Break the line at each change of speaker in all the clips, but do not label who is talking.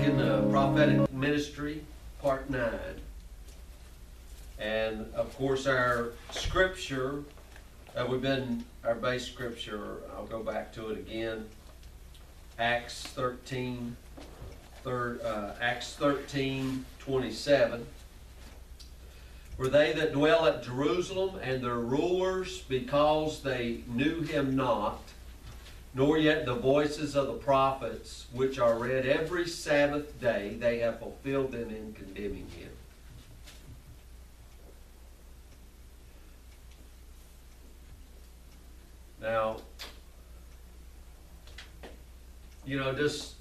back in the prophetic ministry, part 9. And of course our scripture, our base scripture, I'll go back to it again. Acts 13:27. For they that dwell at Jerusalem and their rulers, because they knew him not, nor yet the voices of the prophets, which are read every Sabbath day, they have fulfilled them in condemning him. Now, this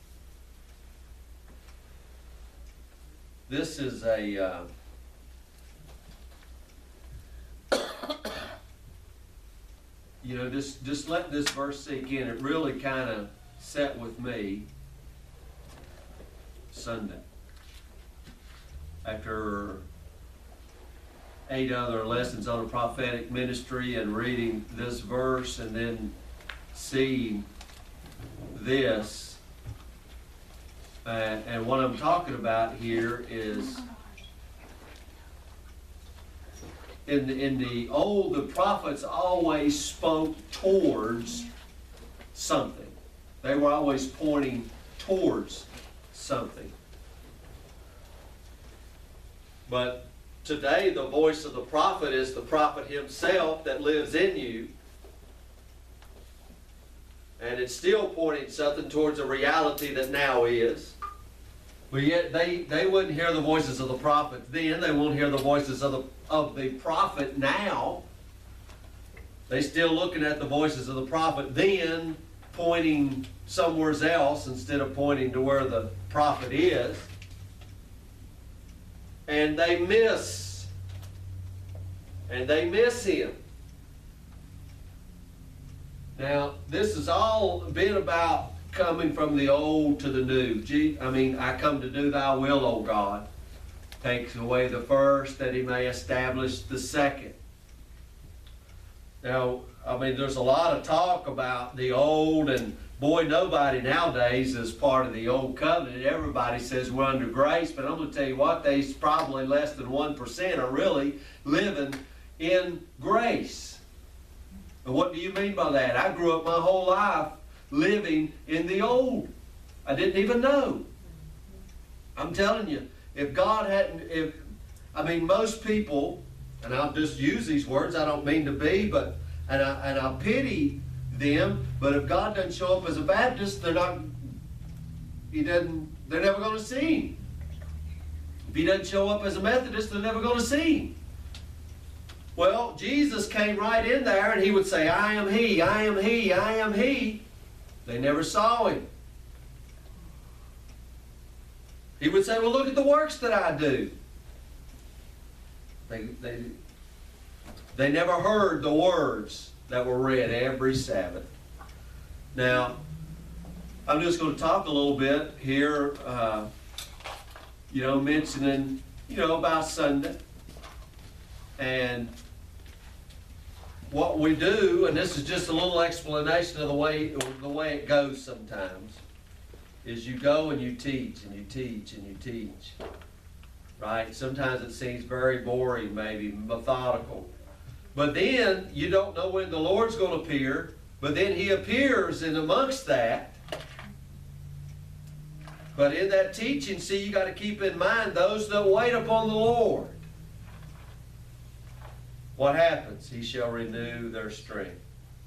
is a just let this verse sink in. It really kind of set with me Sunday. After 8 other lessons on the prophetic ministry and reading this verse and then seeing this. And what I'm talking about here is in the old, the prophets always spoke towards something. They were always pointing towards something. But today, the voice of the prophet is the prophet himself that lives in you. And it's still pointing something towards a reality that now is. But yet they wouldn't hear the voices of the prophet then. They won't hear the voices of the prophet now. They still looking at the voices of the prophet then, pointing somewhere else instead of pointing to where the prophet is. And they miss him. Now, this has all been about coming from the old to the new. I come to do thy will, O God. Takes away the first that he may establish the second. Now, there's a lot of talk about the old, and boy, nobody nowadays is part of the old covenant. Everybody says we're under grace, but I'm going to tell you what, there's probably less than 1% are really living in grace. And what do you mean by that? I grew up my whole life living in the old. I didn't even know. I'm telling you, if God hadn't, most people, and I'll just use these words, I don't mean to be, and I pity them, but if God doesn't show up as a Baptist, they're never going to see him. If he doesn't show up as a Methodist, they're never going to see him. Well, Jesus came right in there and he would say, I am he, I am he, I am he. They never saw him. He would say, well, look at the works that I do. They never heard the words that were read every Sabbath. Now, I'm just going to talk a little bit here, mentioning, about Sunday. And what we do, and this is just a little explanation of the way it goes sometimes, is you go and you teach and you teach and you teach. Right? Sometimes it seems very boring, maybe methodical. But then you don't know when the Lord's going to appear, but then he appears in amongst that. But in that teaching, see, you got to keep in mind those that wait upon the Lord. What happens? He shall renew their strength.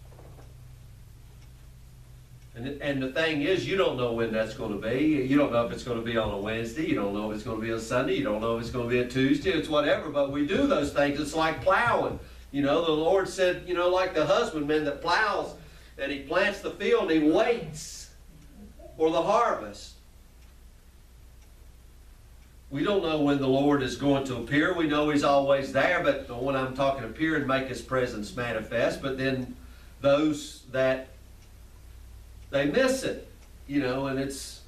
And the thing is, you don't know when that's going to be. You don't know if it's going to be on a Wednesday. You don't know if it's going to be on Sunday. You don't know if it's going to be a Tuesday. It's whatever. But we do those things. It's like plowing. The Lord said, like the husbandman that plows and he plants the field and he waits for the harvest. We don't know when the Lord is going to appear. We know he's always there, but when I'm talking appear and make his presence manifest, but then those that they miss it, and it's,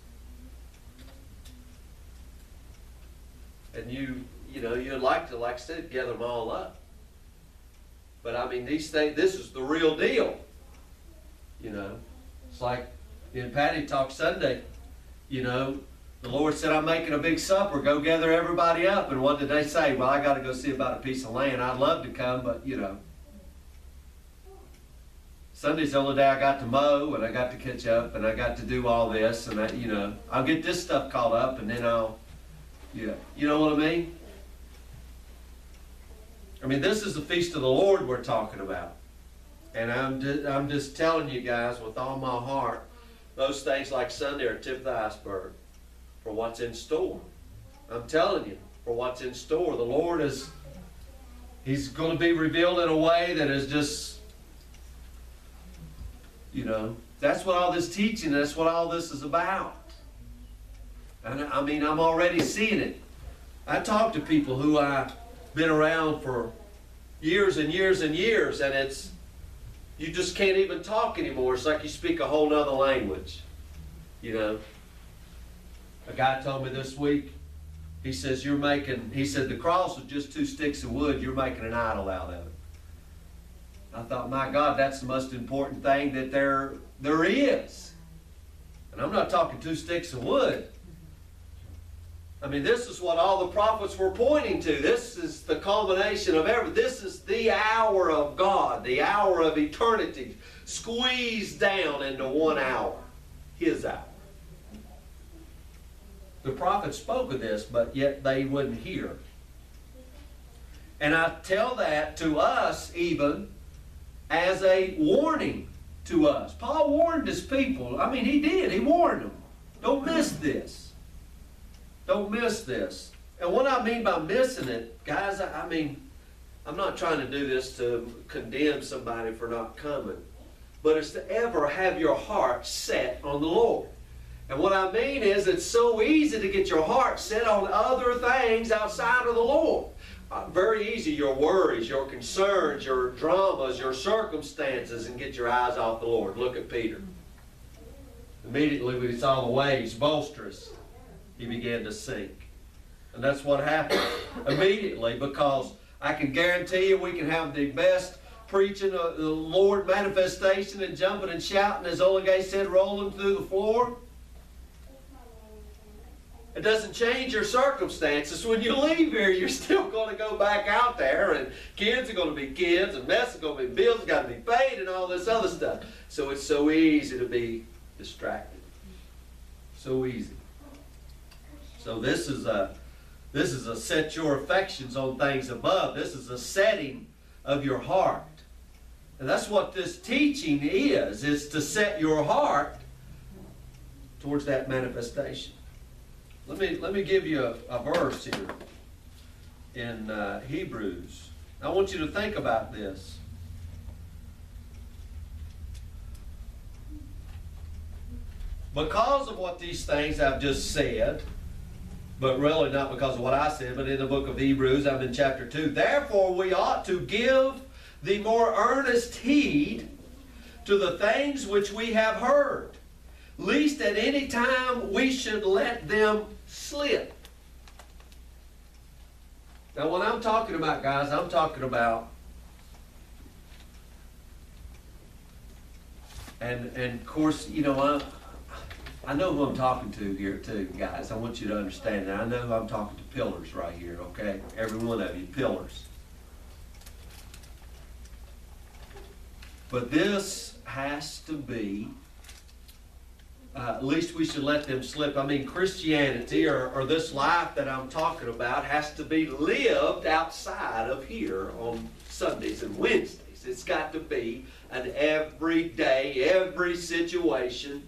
and you'd like to, like I said, gather them all up. But these things, this is the real deal. It's like, Patty talked Sunday, The Lord said, I'm making a big supper. Go gather everybody up. And what did they say? Well, I got to go see about a piece of land. I'd love to come, but, you know. Sunday's the only day I got to mow, and I got to catch up, and I got to do all this. And, you know, I'll get this stuff caught up, and then I'll, you know what I mean? I mean, this is the feast of the Lord we're talking about. And I'm just telling you guys with all my heart, those things like Sunday are tip of the iceberg for what's in store. I'm telling you, for what's in store. The Lord He's going to be revealed in a way that is just, you know, that's what all this teaching, that's what all this is about. And I mean, I'm already seeing it. I talk to people who I've been around for years and years and years, and you just can't even talk anymore. It's like you speak a whole other language, you know. A guy told me this week, he said, the cross was just 2 sticks of wood, you're making an idol out of it. I thought, my God, that's the most important thing that there is. And I'm not talking 2 sticks of wood. I mean, this is what all the prophets were pointing to. This is the culmination of everything. This is the hour of God, the hour of eternity, squeezed down into 1 hour, His hour. The prophets spoke of this, but yet they wouldn't hear. And I tell that to us even as a warning to us. Paul warned his people. I mean, he did. He warned them. Don't miss this. Don't miss this. And what I mean by missing it, guys, I mean, I'm not trying to do this to condemn somebody for not coming, but it's to ever have your heart set on the Lord. And what I mean is it's so easy to get your heart set on other things outside of the Lord. Very easy, your worries, your concerns, your dramas, your circumstances, and get your eyes off the Lord. Look at Peter. Immediately when he saw the waves boisterous, he began to sink. And that's what happened immediately, because I can guarantee you we can have the best preaching of the Lord manifestation and jumping and shouting, as Ola Gay said, rolling through the floor. It doesn't change your circumstances. When you leave here, you're still going to go back out there, and kids are going to be kids, and mess is going to be bills got to be paid, and all this other stuff. So it's so easy to be distracted. So easy. So this is a set your affections on things above. This is a setting of your heart. And that's what this teaching is. It's to set your heart towards that manifestation. Let me give you a verse here in Hebrews. I want you to think about this. Because of what these things I've just said, but really not because of what I said, but in the book of Hebrews, I'm in chapter 2. Therefore we ought to give the more earnest heed to the things which we have heard, lest at any time we should let them slip. Now what I'm talking about, guys, I'm talking about, and of course, you know, I know who I'm talking to here too, guys. I want you to understand that. I know who I'm talking to, pillars right here, okay? Every one of you, pillars. But this has to be, at least we should let them slip. I mean, Christianity, or this life that I'm talking about, has to be lived outside of here on Sundays and Wednesdays. It's got to be an everyday, every situation.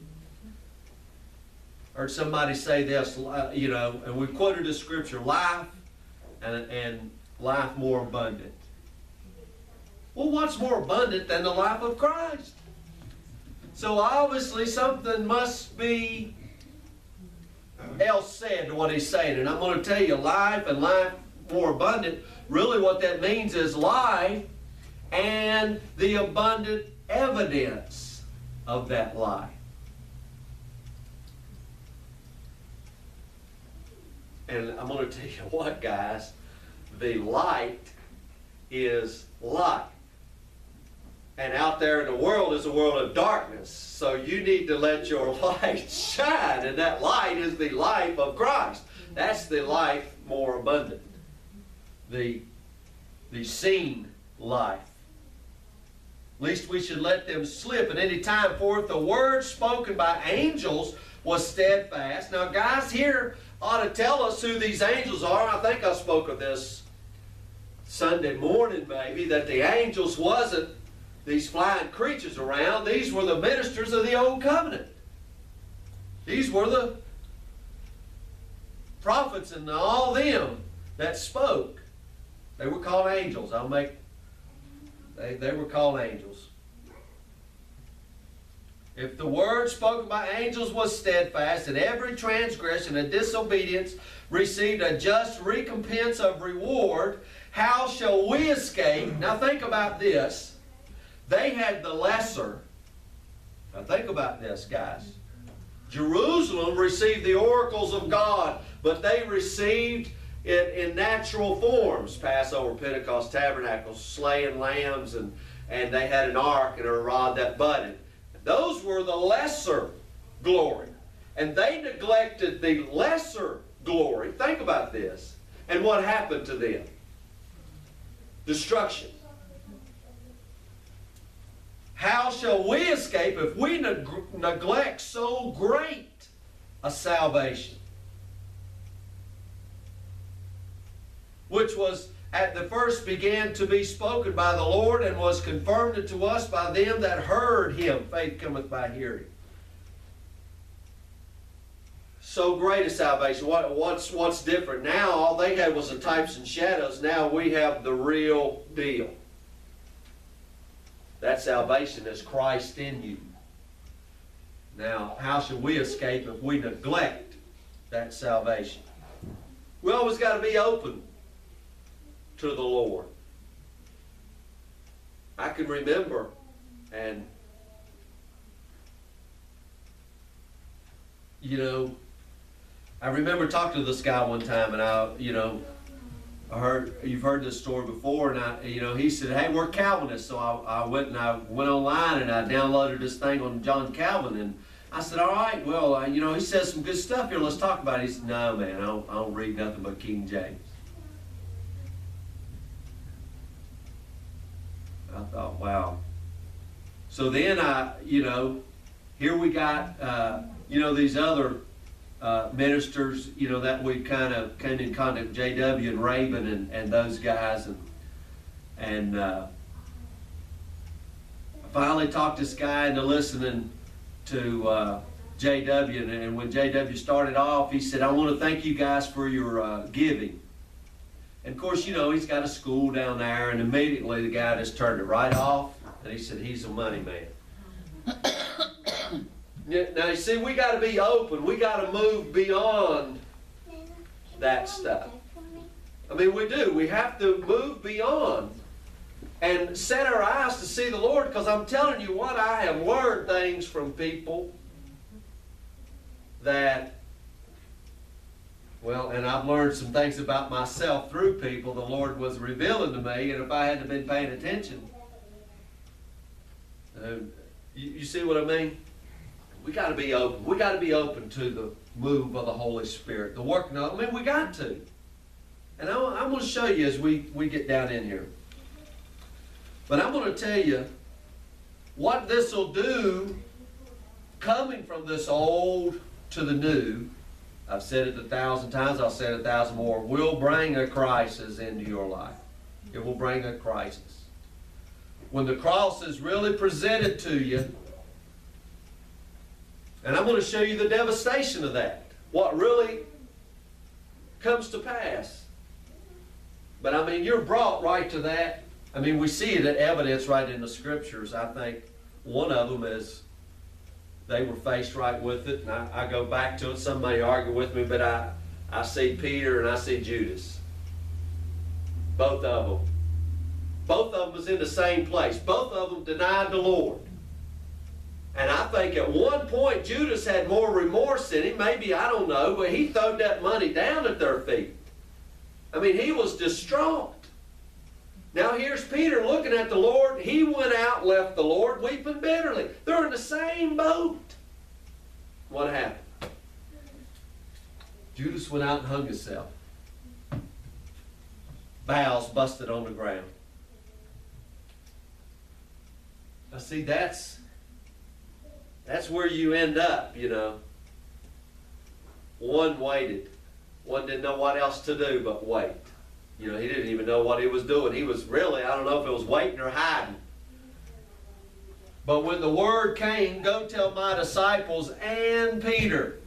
Heard somebody say this, you know, and we quoted the scripture, life and life more abundant. Well, what's more abundant than the life of Christ? So obviously something must be else said to what he's saying. And I'm going to tell you, life and life more abundant, really what that means is life and the abundant evidence of that life. And I'm going to tell you what, guys, the light is light. And out there in the world is a world of darkness. So you need to let your light shine. And that light is the life of Christ. That's the life more abundant. The seen life. Least we should let them slip at any time. For if the word spoken by angels was steadfast. Now guys here ought to tell us who these angels are. I think I spoke of this Sunday morning maybe, that the angels wasn't these flying creatures around. These were the ministers of the Old Covenant. These were the prophets and all them that spoke. They were called angels. They were called angels. If the word spoken by angels was steadfast, and every transgression and disobedience received a just recompense of reward, how shall we escape? Now think about this. They had the lesser. Now think about this, guys. Jerusalem received the oracles of God, but they received it in natural forms. Passover, Pentecost, Tabernacles, slaying lambs, and they had an ark and a rod that budded. Those were the lesser glory. And they neglected the lesser glory. Think about this. And what happened to them? Destruction. How shall we escape if we neglect so great a salvation? Which was at the first began to be spoken by the Lord, and was confirmed unto us by them that heard him. Faith cometh by hearing. So great a salvation. What's different? Now all they had was the types and shadows. Now we have the real deal. That salvation is Christ in you. Now, how should we escape if we neglect that salvation? We always got to be open to the Lord. I can remember, and I remember talking to this guy one time, and you've heard this story before, and he said, "Hey, we're Calvinists." So I went online and I downloaded this thing on John Calvin, and I said, "All right, well, he says some good stuff here. Let's talk about it." He said, "No, man, I don't read nothing but King James." I thought, wow. So then here we got, these other ministers, that we kind of came in contact with, J.W. and Raven and those guys. And I finally talked this guy into listening to J.W. And when J.W. started off, he said, "I want to thank you guys for your giving." And of course, he's got a school down there, and immediately the guy just turned it right off, and he said, "He's a money man." Now, you see, we got to be open. We got to move beyond that stuff. I mean, we do. We have to move beyond and set our eyes to see the Lord, because I'm telling you what, I have learned things from people that, and I've learned some things about myself through people the Lord was revealing to me, and if I hadn't been paying attention, you see what I mean? We got to be open. We got to be open to the move of the Holy Spirit, the work. We got to. And I'm going to show you as we get down in here. But I'm going to tell you what this will do, coming from this old to the new. I've said it 1,000 times. I'll say it 1,000 more. Will bring a crisis into your life. It will bring a crisis. When the cross is really presented to you, and I'm going to show you the devastation of that. What really comes to pass. But you're brought right to that. We see it at evidence right in the Scriptures. I think one of them is they were faced right with it. And I go back to it. Somebody argue with me, but I see Peter and I see Judas. Both of them. Both of them was in the same place. Both of them denied the Lord. And I think at one point Judas had more remorse in him. Maybe, I don't know, but he throwed that money down at their feet. He was distraught. Now here's Peter looking at the Lord. He went out and left the Lord weeping bitterly. They're in the same boat. What happened? Judas went out and hung himself. Bowels busted on the ground. Now see, that's where you end up, you know. One waited. One didn't know what else to do but wait. You know, he didn't even know what he was doing. He was really, I don't know if it was waiting or hiding. But when the word came, go tell my disciples and Peter.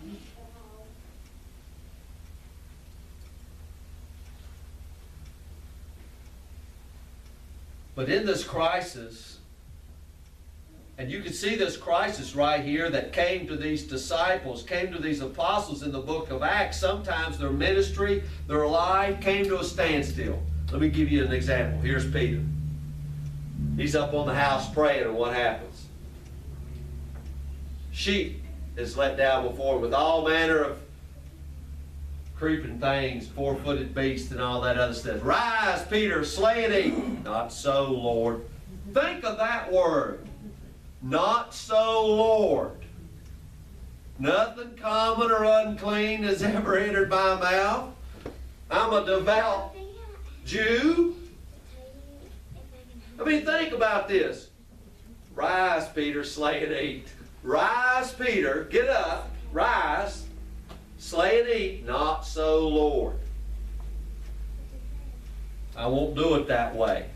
But in this crisis, and you can see this crisis right here that came to these disciples, came to these apostles in the book of Acts. Sometimes their ministry, their life came to a standstill. Let me give you an example. Here's Peter. He's up on the house praying, and what happens? Sheep is let down before him with all manner of creeping things, four-footed beasts, and all that other stuff. Rise, Peter, slay and eat. Not so, Lord. Think of that word. Not so, Lord. Nothing common or unclean has ever entered my mouth. I'm a devout Jew. I mean, think about this. Rise, Peter, slay and eat. Rise, Peter, get up, rise, slay and eat. Not so, Lord. I won't do it that way.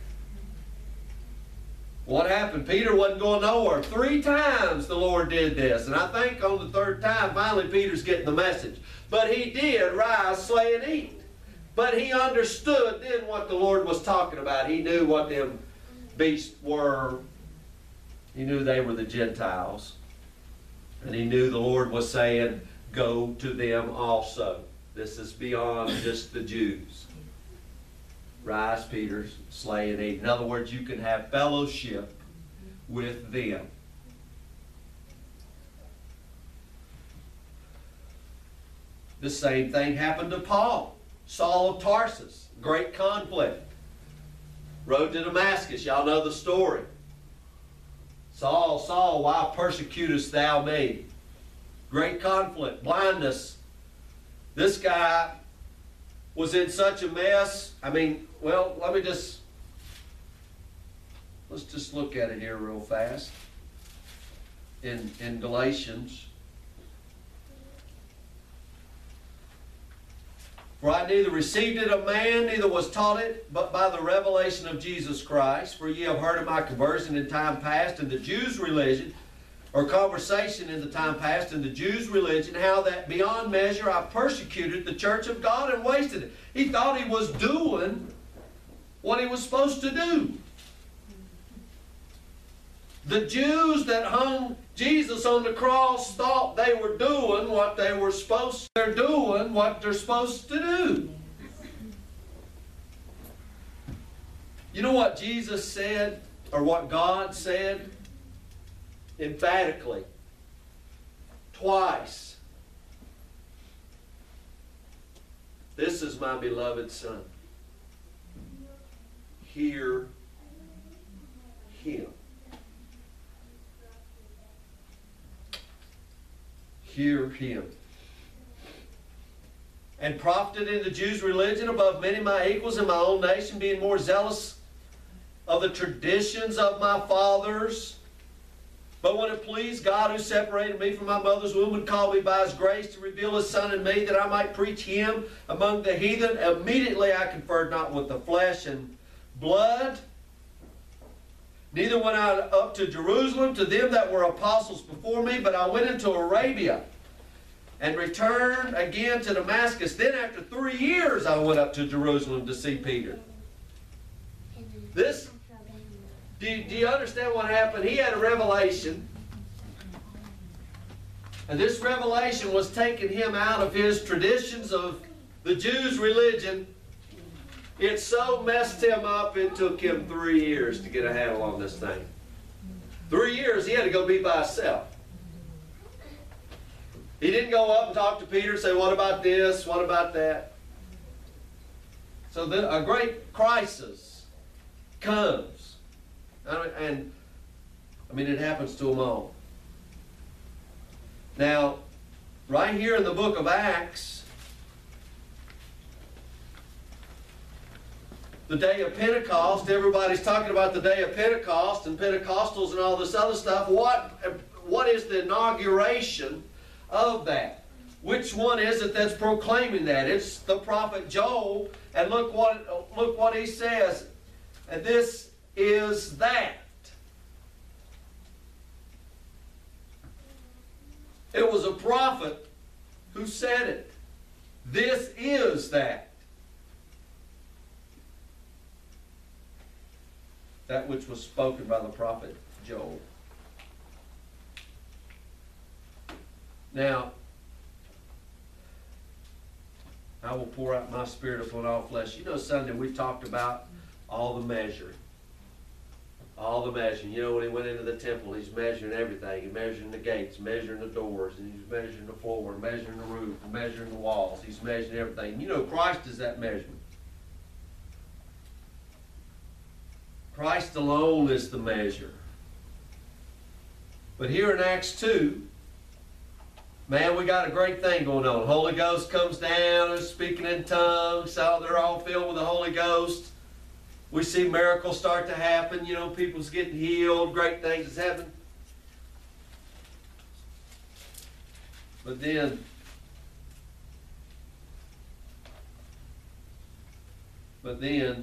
What happened? Peter wasn't going nowhere. 3 times the Lord did this. And I think on the 3rd time, finally Peter's getting the message. But he did rise, slay, and eat. But he understood then what the Lord was talking about. He knew what them beasts were. He knew they were the Gentiles. And he knew the Lord was saying, go to them also. This is beyond just the Jews. Rise, Peter, slay and eat. In other words, you can have fellowship with them. The same thing happened to Paul, Saul of Tarsus. Great conflict. Road to Damascus. Y'all know the story. Saul, Saul, why persecutest thou me? Great conflict. Blindness. This guy was in such a mess. I mean, well, let's just look at it here real fast. In Galatians. For I neither received it of man, neither was taught it, but by the revelation of Jesus Christ. For ye have heard of my conversion in time past in the Jews' religion, or conversation in the time past in the Jews' religion, how that beyond measure I persecuted the church of God and wasted it. He thought he was doing what he was supposed to do. The Jews that hung Jesus on the cross thought they were doing what they were supposed to. They're doing what they're supposed to do. You know what Jesus said, or what God said? Emphatically. Twice. This is my beloved Son. Hear him. Hear him. And profited in the Jews' religion above many my equals in my own nation, being more zealous of the traditions of my fathers. But when it pleased God, who separated me from my mother's womb and called me by his grace to reveal his Son in me, that I might preach him among the heathen, immediately I conferred not with the flesh and blood, neither went I up to Jerusalem to them that were apostles before me, but I went into Arabia and returned again to Damascus. Then after 3 years I went up to Jerusalem to see Peter. This, do you understand what happened? He had a revelation. And this revelation was taking him out of his traditions of the Jews' religion. It so messed him up, it took him 3 years to get a handle on this thing. 3 years, he had to go be by himself. He didn't go up and talk to Peter and say, what about this? What about that? So a great crisis comes. It happens to them all. Now, right here in the book of Acts, the day of Pentecost, everybody's talking about the day of Pentecost and Pentecostals and all this other stuff. What is the inauguration of that? Which one is it that's proclaiming that? It's the prophet Joel, and look what he says. And this is that. It was a prophet who said it. This is that. That which was spoken by the prophet Joel. Now, I will pour out my spirit upon all flesh. You know, Sunday we talked about all the measuring. All the measuring. You know, when he went into the temple, he's measuring everything. He's measuring the gates, measuring the doors, and he's measuring the floor, measuring the roof, measuring the walls. He's measuring everything. You know, Christ is that measurement. Christ alone is the measure. But here in Acts 2, man, we got a great thing going on. Holy Ghost comes down, they're speaking in tongues, so they're all filled with the Holy Ghost. We see miracles start to happen. You know, people's getting healed. Great things is happening. But then, let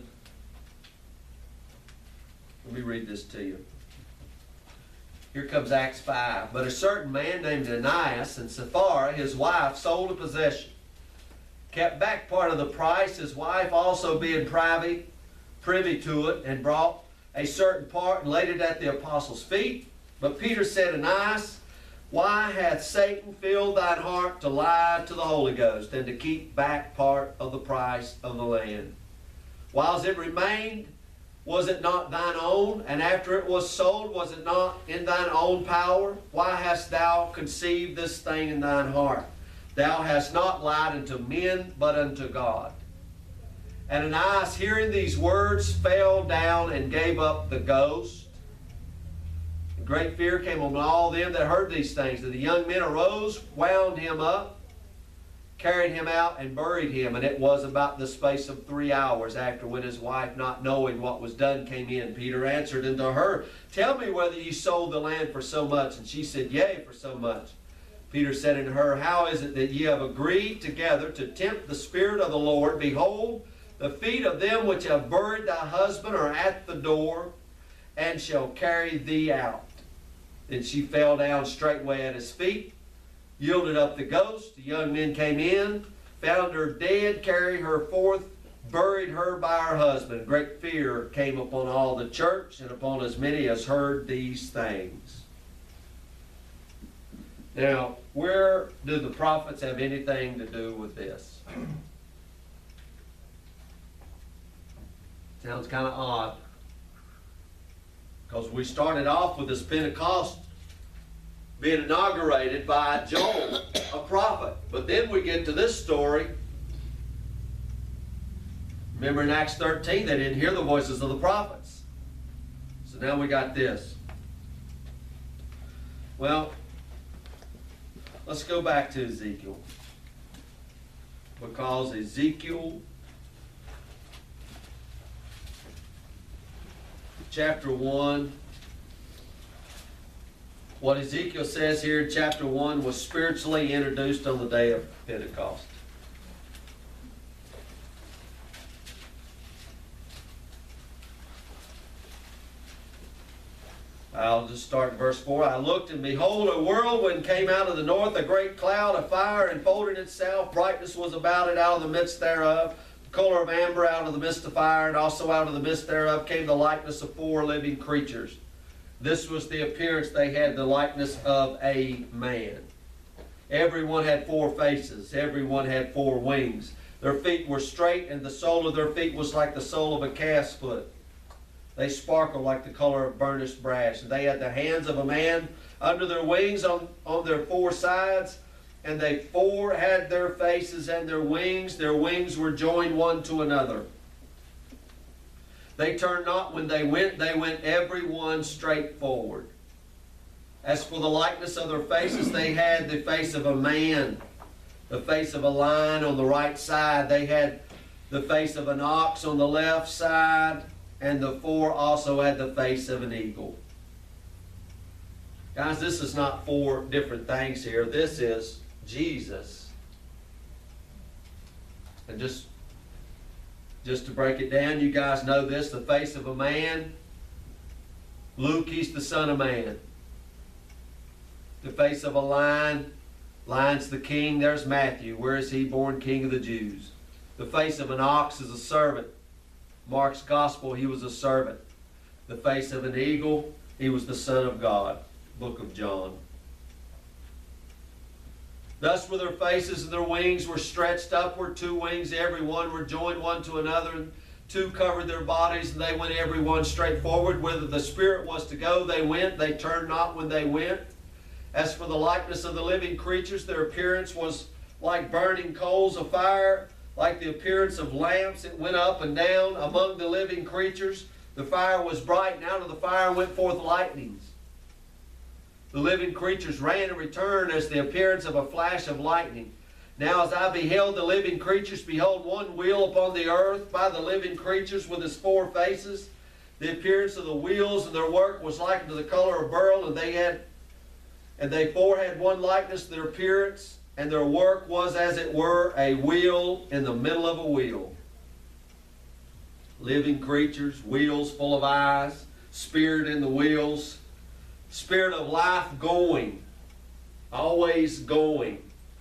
me read this to you. Here comes Acts 5. But a certain man named Ananias and Sapphira, his wife, sold a possession, kept back part of the price, his wife also being privy to it, and brought a certain part and laid it at the apostles' feet. But Peter said, Ananias, why hath Satan filled thine heart to lie to the Holy Ghost, and to keep back part of the price of the land? Whiles it remained, was it not thine own? And after it was sold, was it not in thine own power? Why hast thou conceived this thing in thine heart? Thou hast not lied unto men, but unto God. And Ananias, hearing these words, fell down and gave up the ghost. And great fear came on all them that heard these things. And the young men arose, wound him up, carried him out, and buried him. And it was about the space of 3 hours after, when his wife, not knowing what was done, came in. Peter answered unto her, Tell me whether ye sold the land for so much. And she said, Yea, for so much. Peter said unto her, How is it that ye have agreed together to tempt the Spirit of the Lord? Behold, the feet of them which have buried thy husband are at the door, and shall carry thee out. Then she fell down straightway at his feet, yielded up the ghost. The young men came in, found her dead, carried her forth, buried her by her husband. Great fear came upon all the church, and upon as many as heard these things. Now, where do the prophets have anything to do with this? Sounds kind of odd. Because we started off with this Pentecost being inaugurated by Joel, a prophet. But then we get to this story. Remember in Acts 13, they didn't hear the voices of the prophets. So now we got this. Well, let's go back to Ezekiel. Because Ezekiel chapter 1, what Ezekiel says here in chapter 1 was spiritually introduced on the day of Pentecost. I'll just start in verse 4. I looked, and behold, a whirlwind came out of the north, a great cloud of fire enfolded itself. Brightness was about it out of the midst thereof. Color of amber out of the midst of fire, and also out of the midst thereof came the likeness of 4 living creatures. This was the appearance they had, the likeness of a man. Everyone had 4 faces. Everyone had 4 wings. Their feet were straight, and the sole of their feet was like the sole of a calf's foot. They sparkled like the color of burnished brass. And they had the hands of a man under their wings on their 4 sides. And they 4 had their faces and their wings. Their wings were joined one to another. They turned not when they went every one straight forward. As for the likeness of their faces, they had the face of a man, the face of a lion on the right side. They had the face of an ox on the left side, and the four also had the face of an eagle. Guys, this is not four different things here. This is Jesus. And just to break it down, you guys know this, the face of a man. Luke, he's the Son of Man. The face of a lion, lion's the king. There's Matthew. Where is he? Born King of the Jews. The face of an ox is a servant. Mark's gospel, he was a servant. The face of an eagle, he was the Son of God. Book of John. Thus were their faces, and their wings were stretched upward. 2 wings every one were joined one to another, and 2 covered their bodies, and they went every one straight forward. Whither the Spirit was to go, they went. They turned not when they went. As for the likeness of the living creatures, their appearance was like burning coals of fire, like the appearance of lamps. It went up and down among the living creatures. The fire was bright, and out of the fire went forth lightnings. The living creatures ran and returned as the appearance of a flash of lightning. Now as I beheld the living creatures, behold, one wheel upon the earth by the living creatures with his 4 faces. The appearance of the wheels and their work was like unto the color of beryl, and they 4 had one likeness to their appearance, and their work was as it were a wheel in the middle of a wheel. Living creatures, wheels full of eyes, spirit in the wheels, spirit of life going, always going.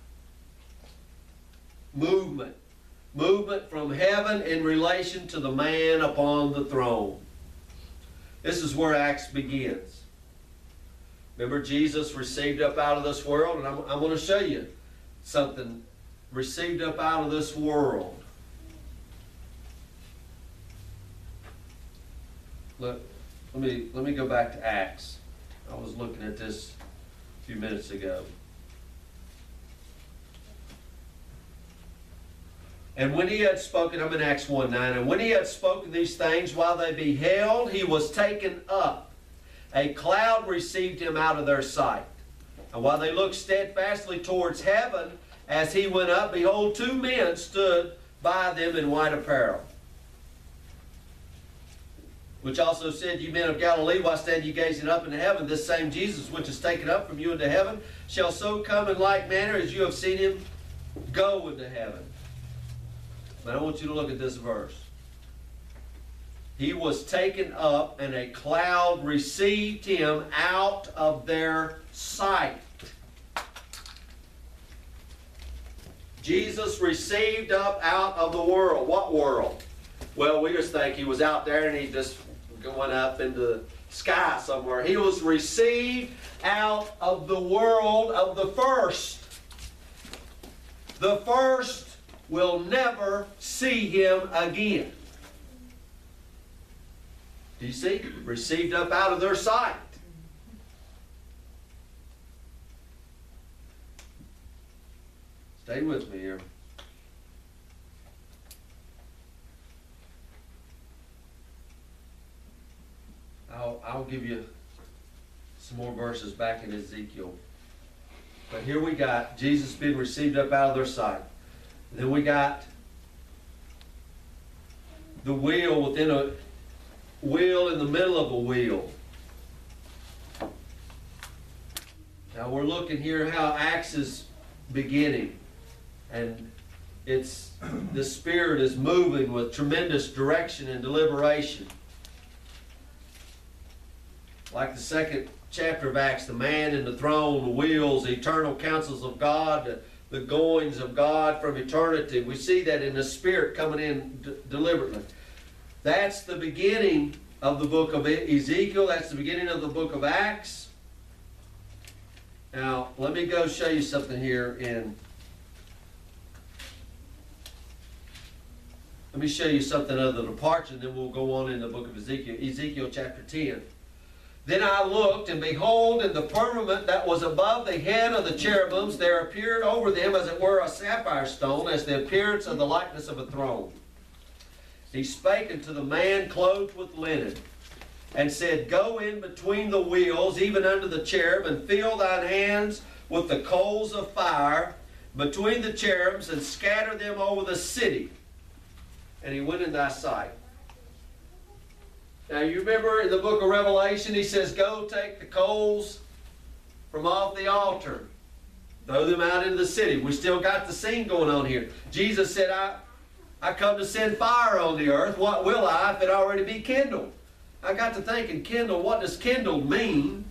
Movement. Movement from heaven in relation to the man upon the throne. This is where Acts begins. Remember, Jesus received up out of this world, and I'm going to show you something. Received up out of this world. Look, let me go back to Acts. I was looking at this a few minutes ago. And when he had spoken, I'm in Acts 1:9, and when he had spoken these things, while they beheld, he was taken up. A cloud received him out of their sight. And while they looked steadfastly towards heaven, as he went up, behold, 2 men stood by them in white apparel. Which also said, You men of Galilee, why stand ye gazing up into heaven? This same Jesus, which is taken up from you into heaven, shall so come in like manner as you have seen him go into heaven. But I want you to look at this verse. He was taken up, and a cloud received him out of their sight. Jesus received up out of the world. What world? Well, we just think he was out there and he just went up into the sky somewhere. He was received out of the world of the first. The first will never see him again. Do you see? Received up out of their sight. Stay with me here. I'll give you some more verses back in Ezekiel. But here we got Jesus being received up out of their sight. And then we got the wheel within a wheel in the middle of a wheel. Now we're looking here how Acts is beginning. And the Spirit is moving with tremendous direction and deliberation. Like the 2nd chapter of Acts, the man in the throne, the wheels, the eternal counsels of God, the goings of God from eternity. We see that in the Spirit coming in deliberately. That's the beginning of the book of Ezekiel. That's the beginning of the book of Acts. Now, let me go show you something here let me show you something of the departure, and then we'll go on in the book of Ezekiel. Ezekiel chapter 10. Then I looked, and behold, in the firmament that was above the head of the cherubims, there appeared over them as it were a sapphire stone, as the appearance of the likeness of a throne. he spake unto the man clothed with linen, and said, Go in between the wheels, even unto the cherub, and fill thine hands with the coals of fire between the cherubs, and scatter them over the city. And he went in thy sight. Now you remember in the book of Revelation, he says, Go take the coals from off the altar. Throw them out into the city. We still got the scene going on here. Jesus said, I come to send fire on the earth. What will I if it already be kindled? I got to thinking, kindle, what does kindle mean?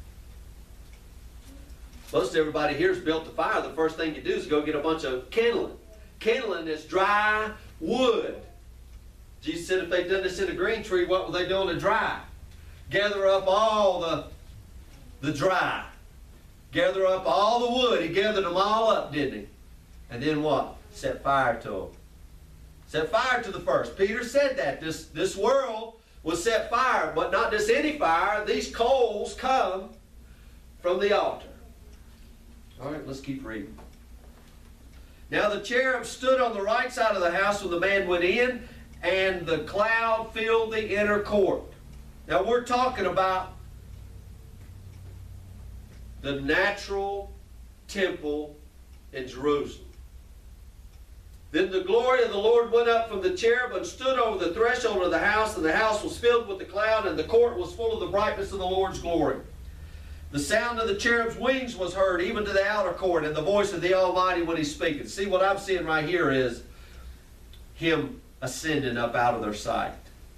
Most everybody here's built a fire. The first thing you do is go get a bunch of kindling. Kindling is dry wood. Jesus said if they'd done this in a green tree, what were they doing to dry? Gather up all the dry. Gather up all the wood. He gathered them all up, didn't he? And then what? Set fire to them. Set fire to the first. Peter said that. This world was set fire, but not just any fire. These coals come from the altar. All right, let's keep reading. Now the cherub stood on the right side of the house when the man went in, and the cloud filled the inner court. Now we're talking about the natural temple in Jerusalem. Then the glory of the Lord went up from the cherub and stood over the threshold of the house, and the house was filled with the cloud, and the court was full of the brightness of the Lord's glory. The sound of the cherub's wings was heard even to the outer court, and the voice of the Almighty when He's speaking. See, what I'm seeing right here is Him ascending up out of their sight.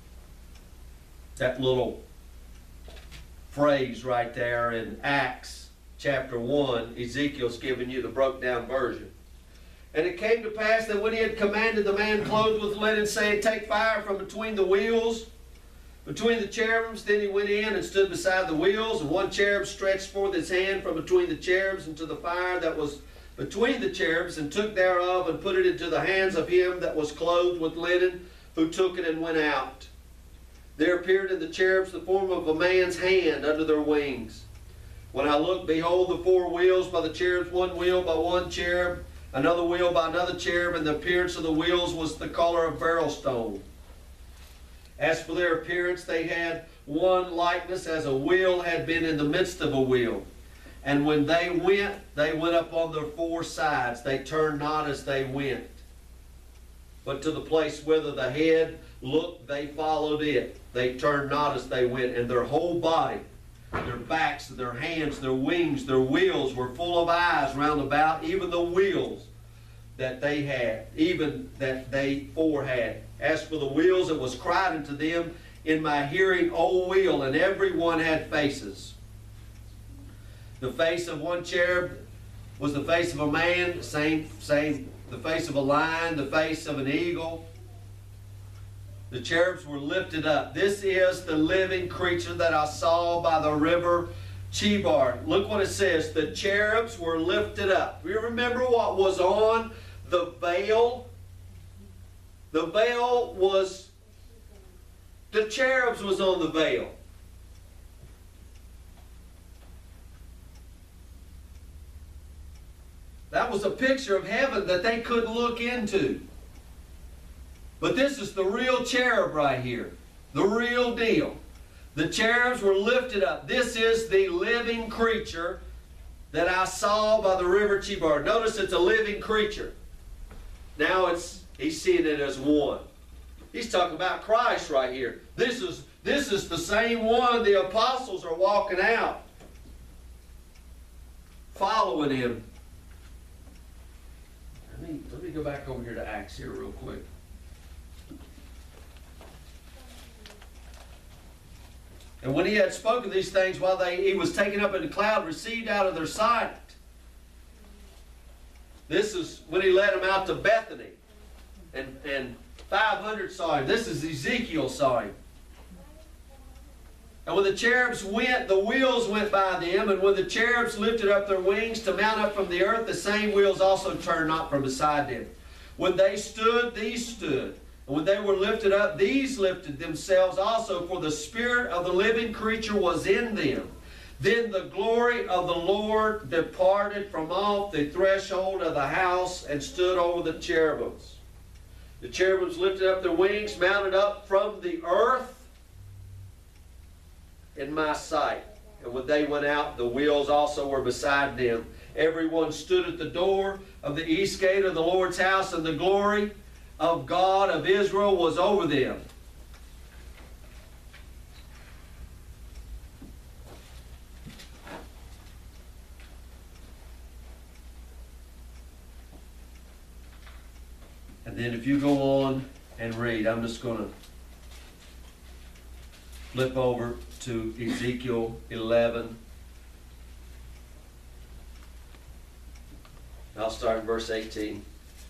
That little phrase right there in Acts chapter 1, Ezekiel's giving you the broke down version. And it came to pass that when he had commanded the man clothed with linen, saying, Take fire from between the wheels, between the cherubims, then he went in and stood beside the wheels, and one cherub stretched forth his hand from between the cherubs into the fire that was between the cherubs, and took thereof and put it into the hands of him that was clothed with linen, who took it and went out. There appeared in the cherubs the form of a man's hand under their wings. When I looked, behold, the four wheels by the cherubs, one wheel by one cherub, another wheel by another cherub, and the appearance of the wheels was the color of beryl stone. As for their appearance, they had one likeness, as a wheel had been in the midst of a wheel. And when they went up on their four sides. They turned not as they went, but to the place whither the head looked, they followed it. They turned not as they went, and their whole body, their backs, their hands, their wings, their wheels were full of eyes round about, even the wheels that they had, even that they four had. As for the wheels, it was cried unto them in my hearing, O wheel, and every one had faces. The face of one cherub was the face of a man, the same, the face of a lion, the face of an eagle. The cherubs were lifted up. This is the living creature that I saw by the river Chebar. Look what it says. The cherubs were lifted up. You remember what was on the veil? The veil was, the cherubs was on the veil. That was a picture of heaven that they couldn't look into. But this is the real cherub right here. The real deal. The cherubs were lifted up. This is the living creature that I saw by the river Chebar. Notice it's a living creature. Now he's seeing it as one. He's talking about Christ right here. This is the same one the apostles are walking out, following him. Let me go back over here to Acts here real quick. And when he had spoken these things, while he was taken up in the cloud, received out of their sight. This is when he led them out to Bethany. And 500 saw him. This is Ezekiel saw him. And when the cherubs went, the wheels went by them. And when the cherubs lifted up their wings to mount up from the earth, the same wheels also turned not from beside them. When they stood, these stood. And when they were lifted up, these lifted themselves also, for the spirit of the living creature was in them. Then the glory of the Lord departed from off the threshold of the house and stood over the cherubims. The cherubims lifted up their wings, mounted up from the earth in my sight. And when they went out, the wheels also were beside them. Everyone stood at the door of the east gate of the Lord's house, and the glory of God of Israel was over them. And then if you go on and read, I'm just going to flip over to Ezekiel 11. I'll start in verse 18.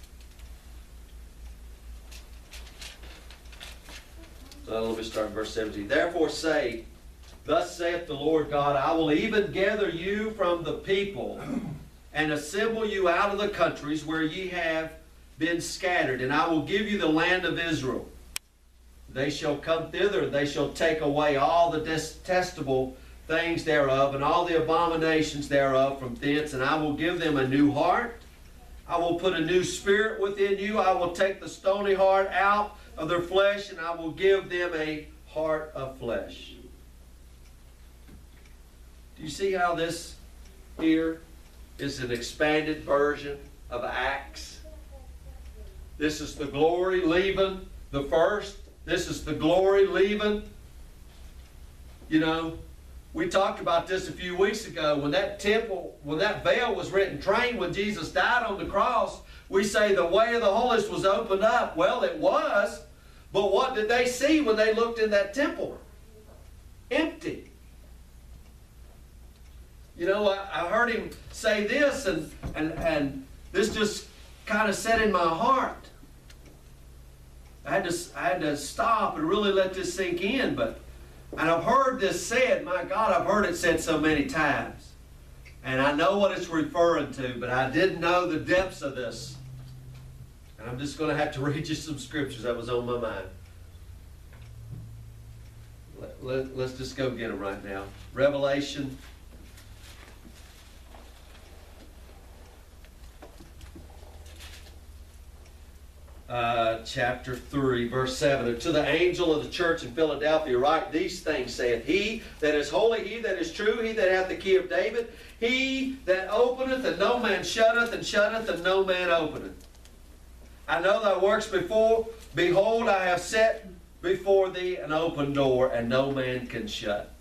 So let me start in verse 17. Therefore say, thus saith the Lord God, I will even gather you from the people and assemble you out of the countries where ye have been scattered, and I will give you the land of Israel. They shall come thither, and they shall take away all the detestable things thereof, and all the abominations thereof from thence, and I will give them a new heart. I will put a new spirit within you. I will take the stony heart out of their flesh, and I will give them a heart of flesh. Do you see how this here is an expanded version of Acts? This is the glory leaving the first. This is the glory leaving. You know, we talked about this a few weeks ago. When that temple, when that veil was rent in twain, when Jesus died on the cross, we say the way of the holiest was opened up. Well, it was. But what did they see when they looked in that temple? Empty. You know, I heard him say this, and this just kind of set in my heart. I had to stop and really let this sink in, and I've heard this said, my God, I've heard it said so many times. And I know what it's referring to, but I didn't know the depths of this. And I'm just going to have to read you some scriptures that was on my mind. Let's just go get them right now. Revelation chapter 3, verse 7. And to the angel of the church in Philadelphia write, these things saith he that is holy, he that is true, he that hath the key of David, he that openeth and no man shutteth, and shutteth and no man openeth. I know thy works before. Behold, I have set before thee an open door, and no man can shut.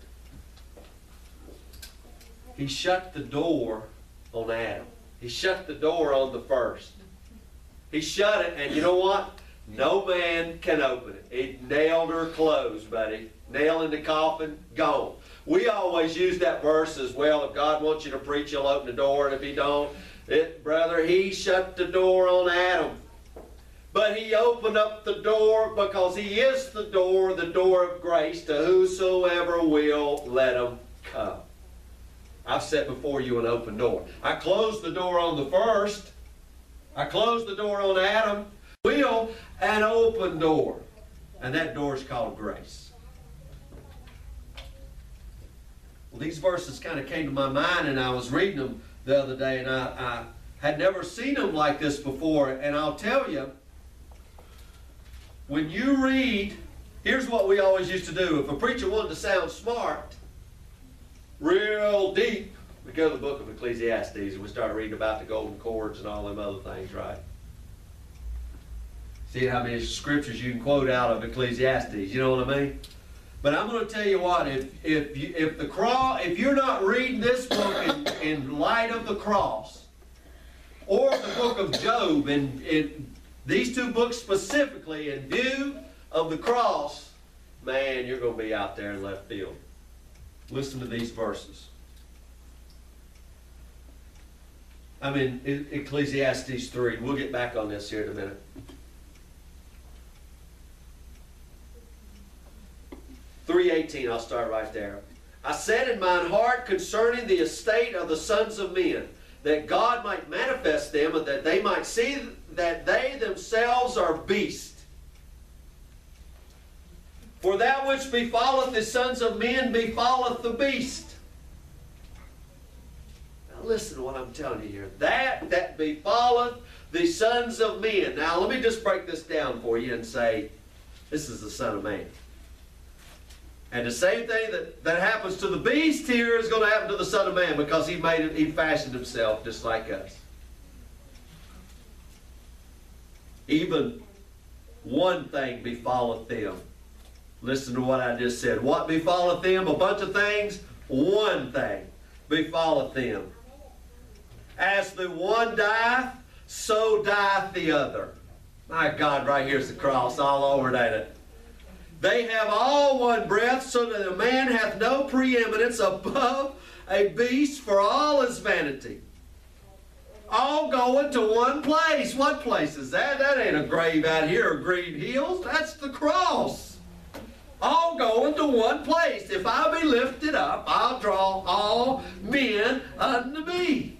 He shut the door on Adam. He shut the door on the first. He shut it, and you know what? No man can open it. It nailed or closed, buddy. Nail in the coffin, gone. We always use that verse as well. If God wants you to preach, he'll open the door, and if he don't, brother, he shut the door on Adam. But he opened up the door because he is the door of grace to whosoever will let him come. I've set before you an open door. I closed the door on the first. I closed the door on Adam. Will an open door. And that door is called grace. Well, these verses kind of came to my mind, and I was reading them the other day, and I had never seen them like this before. And I'll tell you, when you read, here's what we always used to do. If a preacher wanted to sound smart, real deep, we go to the book of Ecclesiastes and we start reading about the golden cords and all them other things, right? See how many scriptures you can quote out of Ecclesiastes, you know what I mean? But I'm going to tell you what, if you're not reading this book in light of the cross, or the book of Job, in these two books specifically, in view of the cross, man, you're going to be out there in left field. Listen to these verses. I'm in Ecclesiastes 3. We'll get back on this here in a minute. 3:18, I'll start right there. I said in mine heart concerning the estate of the sons of men, that God might manifest them, and that they might see that they themselves are beasts. For that which befalleth the sons of men befalleth the beast. Now listen to what I'm telling you here. That befalleth the sons of men. Now, let me just break this down for you and say, this is the Son of Man. And the same thing that happens to the beast here is going to happen to the Son of Man, because he fashioned himself just like us. Even one thing befalleth them. Listen to what I just said. What befalleth them? A bunch of things. One thing befalleth them. As the one dieth, so dieth the other. My God, right here's the cross all over it, ain't it? They have all one breath, so that a man hath no preeminence above a beast, for all is vanity. All going to one place. What place is that? That ain't a grave out here or green hills. That's the cross. All going to one place. If I be lifted up, I'll draw all men unto me.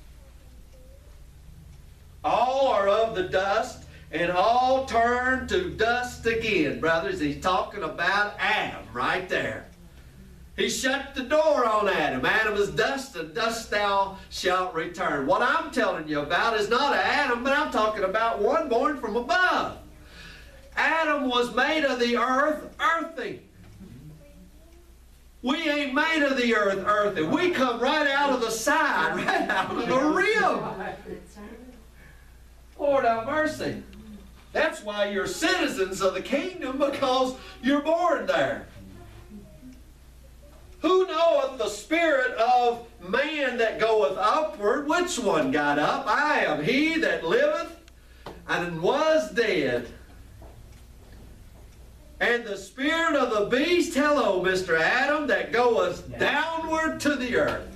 All are of the dust, and all turn to dust again. Brothers, he's talking about Adam right there. He shut the door on Adam. Adam is dust, and dust thou shalt return. What I'm telling you about is not Adam, but I'm talking about one born from above. Adam was made of the earth, earthy. We ain't made of the earth, earthy. We come right out of the side, right out of the rib. Lord have mercy. That's why you're citizens of the kingdom, because you're born there. Who knoweth the spirit of man that goeth upward? Which one got up? I am he that liveth and was dead. And the spirit of the beast, hello, Mr. Adam, that goeth downward to the earth.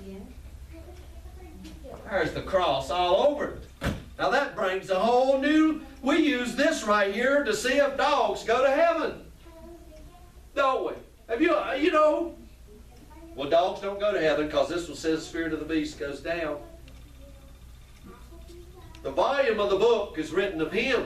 There's the cross all over it. Now that brings a whole new... We use this right here to see if dogs go to heaven. Don't we? Have you know... Well, dogs don't go to heaven because this one says the spirit of the beast goes down. The volume of the book is written of him.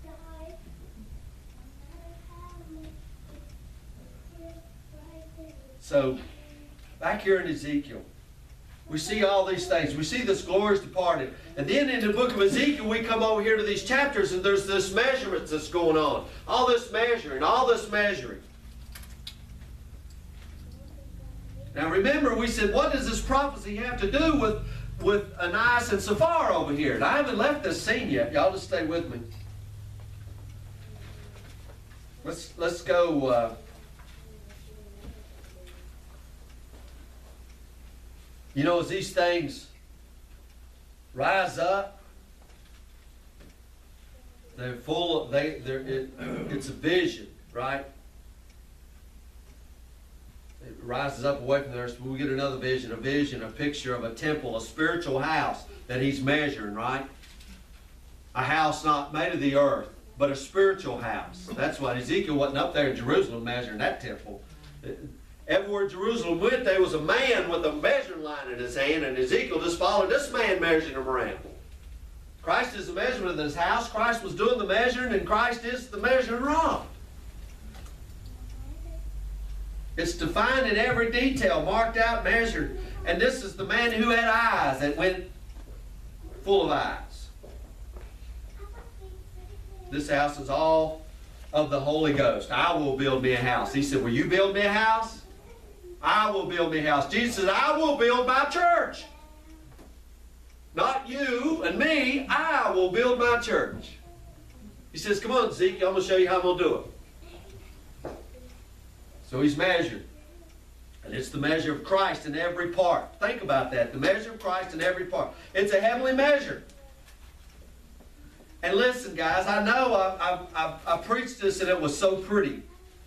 So, back here in Ezekiel, we see all these things. We see this glorious departed. And then in the book of Ezekiel, we come over here to these chapters, and there's this measurement that's going on. All this measuring, all this measuring. Now remember, we said, what does this prophecy have to do with Ananias and Sapphira over here? And I haven't left this scene yet. Y'all just stay with me. Let's go... You know, as these things rise up, they're full of, it's a vision, right? It rises up away from there, so we get another vision, a picture of a temple, a spiritual house that he's measuring, right? A house not made of the earth, but a spiritual house. That's why Ezekiel wasn't up there in Jerusalem measuring that temple. Everywhere Jerusalem went, there was a man with a measuring line in his hand, and Ezekiel just followed this man measuring him around. Christ is the measurement of this house. Christ was doing the measuring, and Christ is the measuring rod. It's defined in every detail, marked out, measured. And this is the man who had eyes that went full of eyes. This house is all of the Holy Ghost. I will build me a house. He said, will you build me a house? I will build me a house. Jesus said, I will build my church. Not you and me. I will build my church. He says, come on, Ezekiel, I'm going to show you how I'm going to do it. So he's measured. And it's the measure of Christ in every part. Think about that. The measure of Christ in every part. It's a heavenly measure. And listen, guys, I know I preached this and it was so pretty.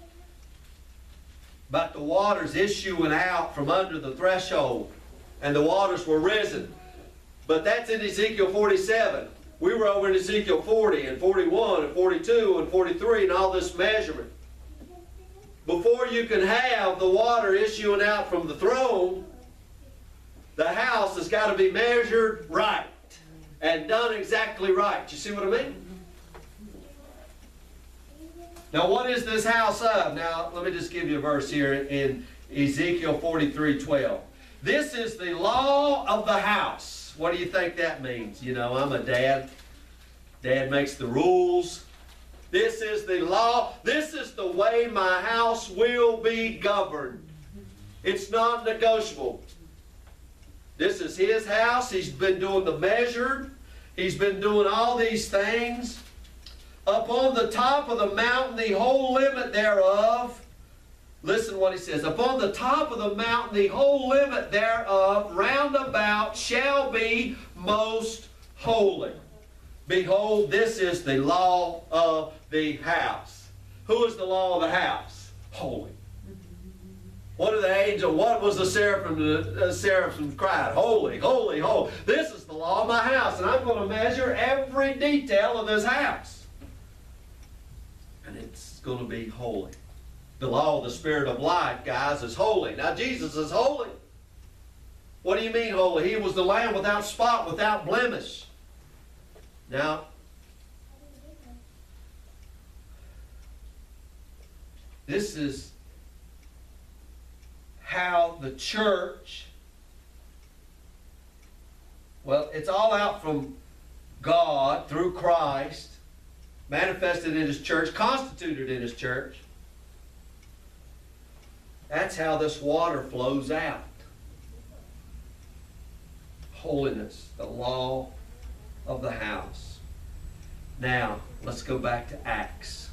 About the waters issuing out from under the threshold. And the waters were risen. But that's in Ezekiel 47. We were over in Ezekiel 40 and 41 and 42 and 43 and all this measurement. Before you can have the water issuing out from the throne, the house has got to be measured right and done exactly right. You see what I mean? Now, what is this house of? Now, let me just give you a verse here in Ezekiel 43:12. This is the law of the house. What do you think that means? You know, I'm a dad. Dad makes the rules. This is the law. This is the way my house will be governed. It's non-negotiable. This is his house. He's been doing the measured. He's been doing all these things. Upon the top of the mountain, the whole limit thereof. Listen what he says. Upon the top of the mountain, the whole limit thereof, round about, shall be most holy. Behold, this is the law of the house. Who is the law of the house? Holy. What are the angels? What was the seraphim cried? Holy, holy, holy. This is the law of my house, and I'm going to measure every detail of this house. And it's going to be holy. The law of the Spirit of life, guys, is holy. Now, Jesus is holy. What do you mean holy? He was the Lamb without spot, without blemish. Now, this is how the church, well, it's all out from God through Christ, manifested in His church, constituted in His church. That's how this water flows out. Holiness, the law of the house. Now, let's go back to Acts.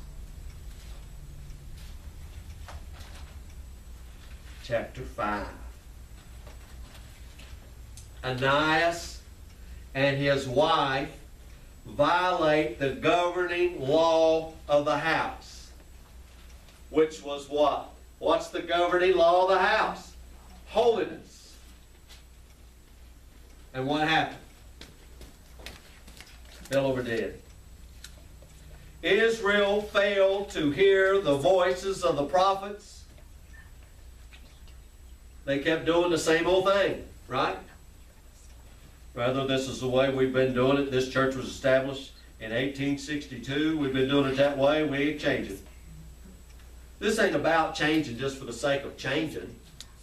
Chapter 5. Ananias and his wife violate the governing law of the house. Which was what? What's the governing law of the house? Holiness. And what happened? Fell over dead. Israel failed to hear the voices of the prophets. They kept doing the same old thing, right? Rather, this is the way we've been doing it. This church was established in 1862. We've been doing it that way. We ain't changing. This ain't about changing just for the sake of changing.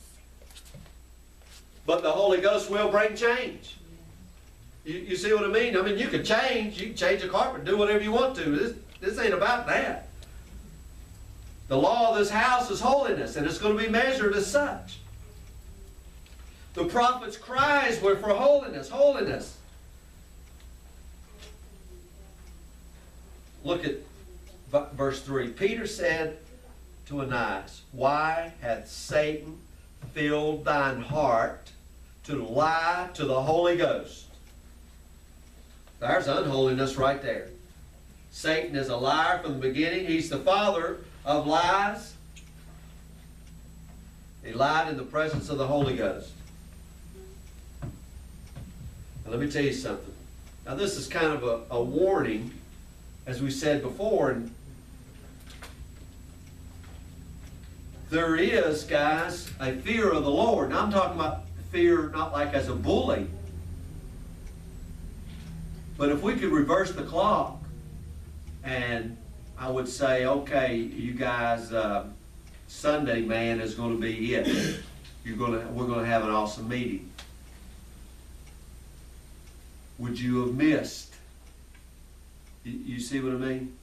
But the Holy Ghost will bring change. You see what I mean? I mean, you can change. You can change a carpet, do whatever you want to. This ain't about that. The law of this house is holiness, and it's going to be measured as such. The prophet's cries were for holiness, holiness. Look at verse 3. Peter said to Ananias, why hath Satan filled thine heart to lie to the Holy Ghost? There's unholiness right there. Satan is a liar from the beginning. He's the father of lies. He lied in the presence of the Holy Ghost. Now, let me tell you something. Now, this is kind of a warning, as we said before. And there is, guys, a fear of the Lord. Now, I'm talking about fear not like as a bully. But if we could reverse the clock, and I would say, okay, you guys, Sunday, man, is going to be it. We're going to have an awesome meeting. Would you have missed? You see what I mean?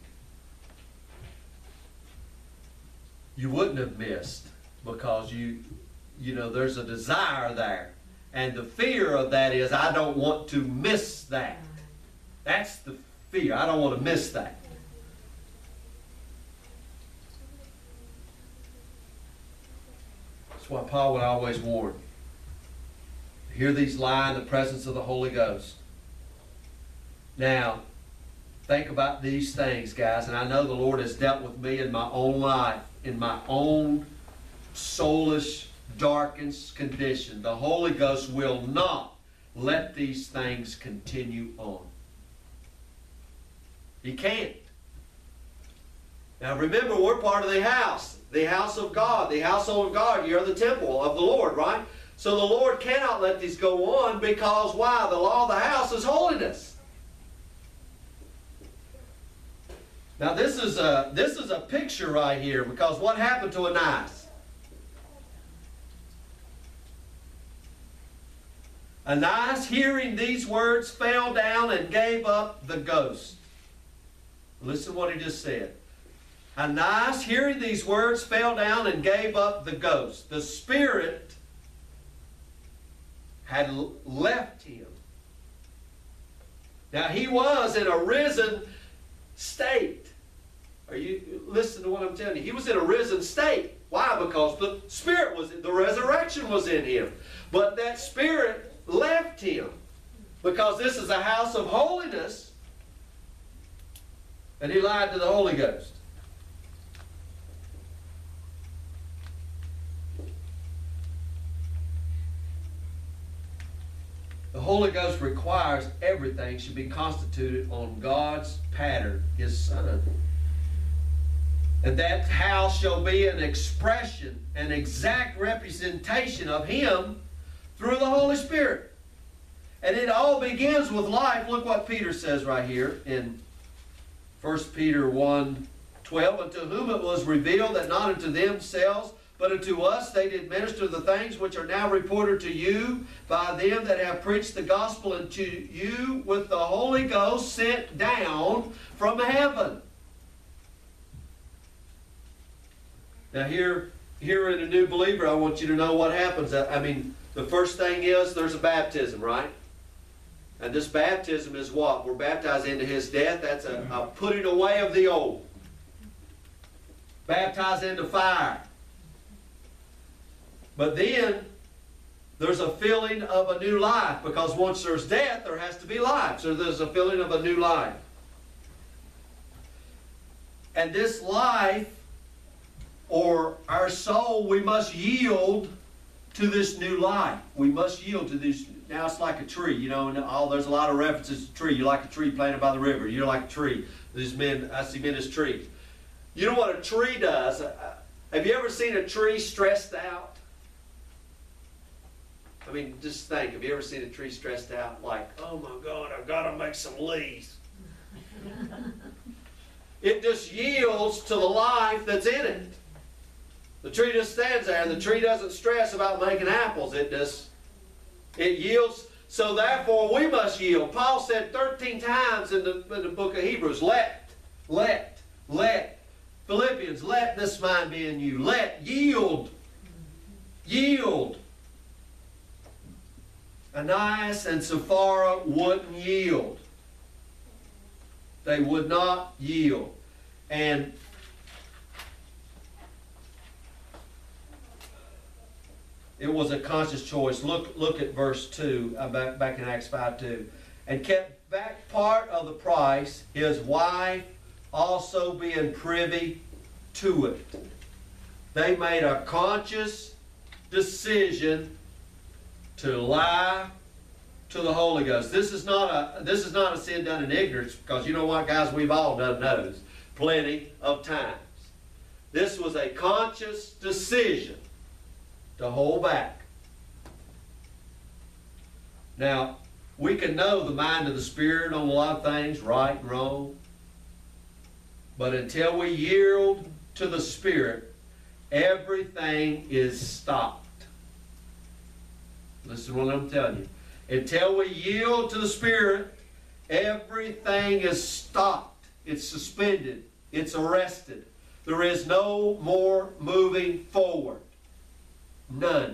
You wouldn't have missed, because you know, there's a desire there. And the fear of that is, I don't want to miss that. That's the fear. I don't want to miss that. That's why Paul would always warn. Hear these lie in the presence of the Holy Ghost. Now, think about these things, guys. And I know the Lord has dealt with me in my own life, in my own soulish, darkened condition. The Holy Ghost will not let these things continue on. He can't. Now remember, we're part of the house of God, the household of God. You're the temple of the Lord, right? So the Lord cannot let these go on, because why? The law of the house is holiness. Now this is a picture right here, because what happened to Ananias? Ananias, hearing these words, fell down and gave up the ghost. Listen to what he just said. Ananias, hearing these words, fell down and gave up the ghost. The spirit had left him. Now he was in a risen state. Listen to what I'm telling you. He was in a risen state. Why? Because the spirit was, the resurrection was in him. But that spirit left him. Because this is a house of holiness. And he lied to the Holy Ghost. The Holy Ghost requires everything should be constituted on God's pattern, His Son. And that house shall be an expression, an exact representation of Him through the Holy Spirit. And it all begins with life. Look what Peter says right here in 1 Peter 1:12. Unto whom it was revealed that not unto themselves, but unto us they did minister the things which are now reported to you by them that have preached the gospel unto you with the Holy Ghost sent down from heaven. Now here in a new believer, I want you to know what happens. I mean, the first thing is there's a baptism, right? And this baptism is what? We're baptized into His death. That's a putting away of the old. Baptized into fire. But then there's a filling of a new life, because once there's death, there has to be life. So there's a filling of a new life. And this life, or our soul, we must yield to this new life. We must yield to this. Now it's like a tree, you know, and there's a lot of references to tree. You're like a tree planted by the river. You're like a tree. I see men as trees. You know what a tree does? Have you ever seen a tree stressed out? I mean, just think, have you ever seen a tree stressed out? Like, oh my God, I've got to make some leaves. It just yields to the life that's in it. The tree just stands there, and the tree doesn't stress about making apples. It yields. So therefore, we must yield. Paul said 13 times in the book of Hebrews, let. Philippians, let this mind be in you. Yield. Ananias and Sapphira wouldn't yield. They would not yield. And it was a conscious choice. Look at verse 2, back in Acts 5:2. And kept back part of the price, his wife also being privy to it. They made a conscious decision to lie to the Holy Ghost. This is not a sin done in ignorance, because you know what, guys, we've all done those plenty of times. This was a conscious decision to hold back. Now, we can know the mind of the Spirit on a lot of things, right and wrong. But until we yield to the Spirit, everything is stopped. Listen to what I'm telling you. Until we yield to the Spirit, everything is stopped. It's suspended. It's arrested. There is no more moving forward. None.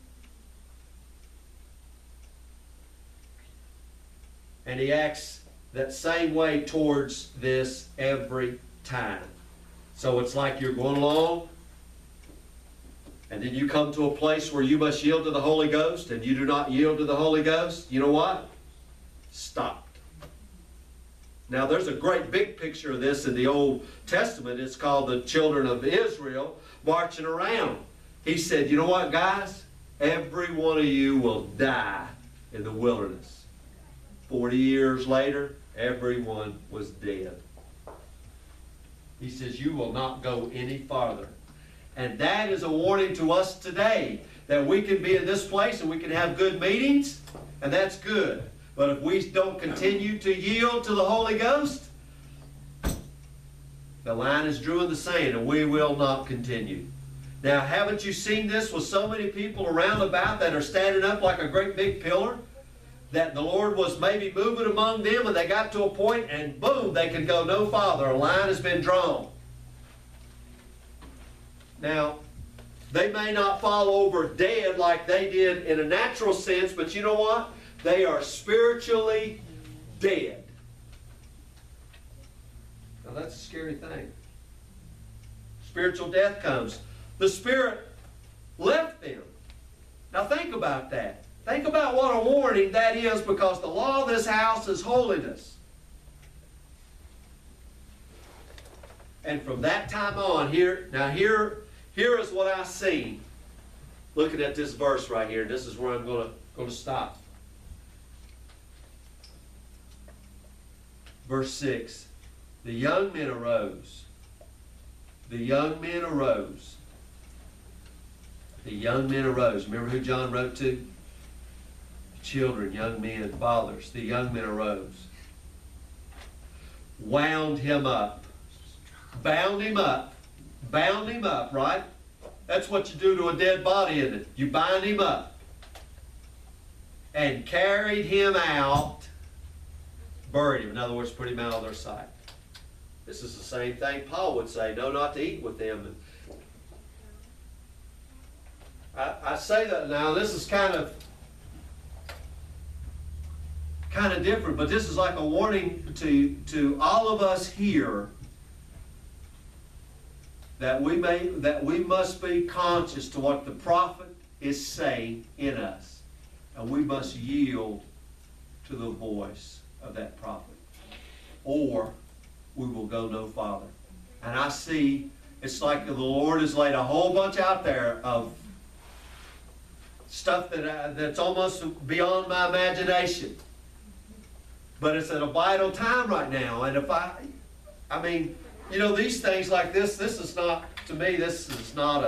And He acts that same way towards this every time. So it's like you're going along, and then you come to a place where you must yield to the Holy Ghost, and you do not yield to the Holy Ghost. You know what? Stopped. Now there's a great big picture of this in the Old Testament. It's called the children of Israel marching around. He said, you know what, guys? Every one of you will die in the wilderness. 40 years later, everyone was dead. He says, you will not go any farther. And that is a warning to us today, that we can be in this place and we can have good meetings, and that's good. But if we don't continue to yield to the Holy Ghost, the line is drew in the sand, and we will not continue. Now, haven't you seen this with so many people around about that are standing up like a great big pillar? that the Lord was maybe moving among them and they got to a point and boom, they could go no farther. A line has been drawn. Now, they may not fall over dead like they did in a natural sense, but you know what? They are spiritually dead. Now that's a scary thing. Spiritual death comes. The Spirit left them. Now think about that. Think about what a warning that is, because the law of this house is holiness. And from that time on, here is what I see. Looking at this verse right here, this is where I'm going to stop. Verse 6. The young men arose. The young men arose. The young men arose. Remember who John wrote to? Children, young men, fathers. The young men arose. Wound him up. Bound him up. Bound him up, right? That's what you do to a dead body, isn't it? You bind him up. And carried him out. Buried him. In other words, put him out of their sight. This is the same thing Paul would say. No, not to eat with them. I say that now. This is kind of different, but this is like a warning to all of us here that we must be conscious to what the prophet is saying in us, and we must yield to the voice of that prophet, or we will go no farther. And I see it's like the Lord has laid a whole bunch out there of stuff that's almost beyond my imagination. But it's at a vital time right now. And if I mean, you know, these things like this is not, to me, this is not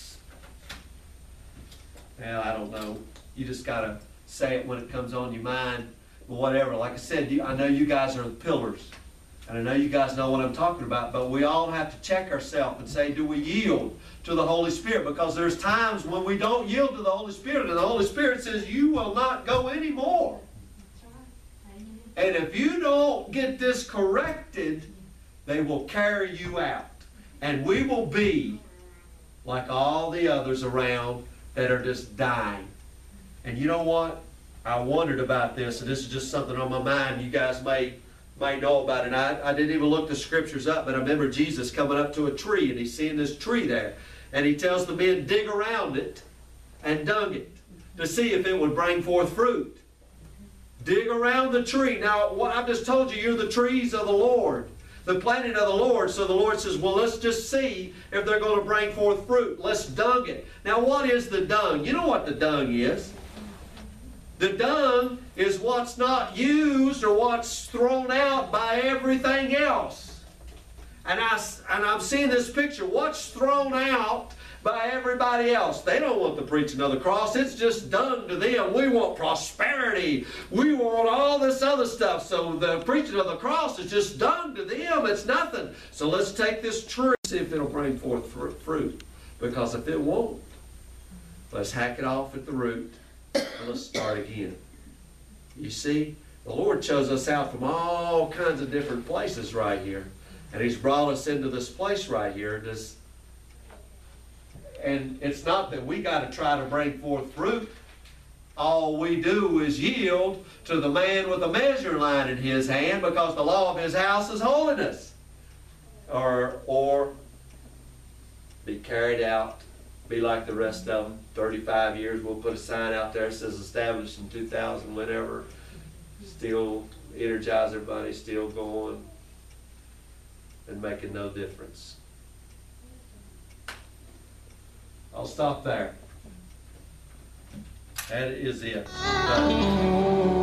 I don't know. You just got to say it when it comes on your mind. But whatever. Like I said, I know you guys are the pillars. And I know you guys know what I'm talking about, but we all have to check ourselves and say, do we yield to the Holy Spirit? Because there's times when we don't yield to the Holy Spirit, and the Holy Spirit says, you will not go anymore. And if you don't get this corrected, they will carry you out. And we will be like all the others around that are just dying. And you know what? I wondered about this, and this is just something on my mind. You guys may know about it. And I didn't even look the scriptures up, but I remember Jesus coming up to a tree, and he's seeing this tree there. And he tells the men, dig around it and dung it to see if it would bring forth fruit. Dig around the tree. Now, what I've just told you, you're the trees of the Lord, the planting of the Lord. So the Lord says, well, let's just see if they're going to bring forth fruit. Let's dung it. Now, what is the dung? You know what the dung is. The dung is what's not used or what's thrown out by everything else. And I'm seeing this picture. What's thrown out by everybody else? They don't want the preaching of the cross. It's just dung to them. We want prosperity. We want all this other stuff. So the preaching of the cross is just dung to them. It's nothing. So let's take this tree, see if it'll bring forth fruit. Because if it won't, let's hack it off at the root. And let's start again. You see, the Lord chose us out from all kinds of different places right here. And He's brought us into this place right here. And it's not that we got to try to bring forth fruit. All we do is yield to the man with a measuring line in his hand, because the law of his house is holiness. Or be carried out. Be like the rest of them. 35 years, we'll put a sign out there that says established in 2000, whenever. Still Energizer Bunny, still going and making no difference. I'll stop there. That is it.